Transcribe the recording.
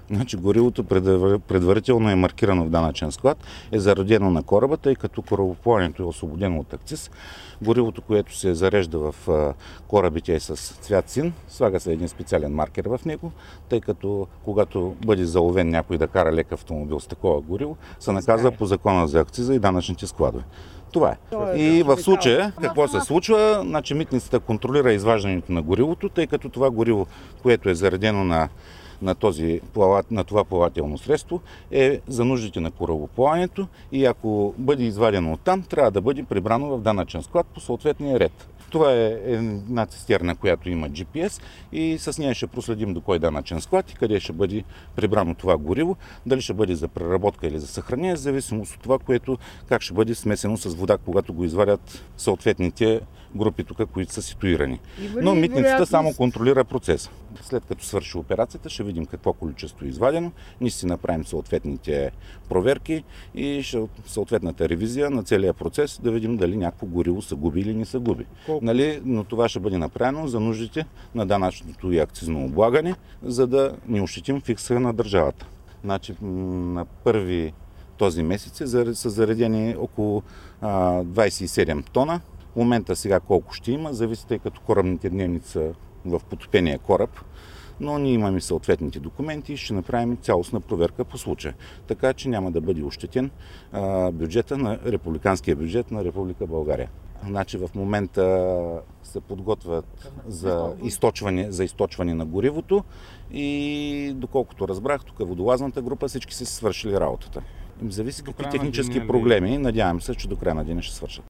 Значи горивото предварително е маркирано в данъчен склад, е заредено на кораба, тъй като корабоплаването е освободено от акциз. Горивото, което се зарежда в корабите е с цвят син, слага се един специален маркер в него, тъй като когато бъде заловен някой да кара лек автомобил с такова гориво, се наказва по закона за акциза и данъчните складове. Това е. И в случая, какво се случва? Значи митницата контролира изваждането на горивото, тъй като това гориво, което е заредено на това плавателно средство, е за нуждите на корабоплаването и ако бъде извадено оттам, трябва да бъде прибрано в данъчен склад по съответния ред. Това е една цистерна, която има GPS и с нея ще проследим до кой данъчен склад и къде ще бъде прибрано това гориво, дали ще бъде за преработка или за съхранение, в зависимост от това, как ще бъде смесено с вода, когато го извадят съответните групи тук, които са ситуирани. Но митницата само контролира процеса. След като свърши операцията, ще видим какво количество е извадено. Ние си направим съответните проверки и съответната ревизия на целия процес, да видим дали някакво гориво са губи или не са губи. Но това ще бъде направено за нуждите на данъчното и акцизно облагане, за да не ощетим фикса на държавата. Значи, на първи този месец са заредени около 27 тона. В момента сега колко ще има, зависи, тъй като корабните дневници са в потопения кораб, но ние имаме съответните документи и ще направим цялостна проверка по случая. Така че няма да бъде ощетен републиканския бюджет на Република България. Значи в момента се подготвят за източване на горивото и доколкото разбрах, тук водолазната група всички са свършили работата. Зависи какви технически проблеми, надявам се, че до края на деня ще свършат.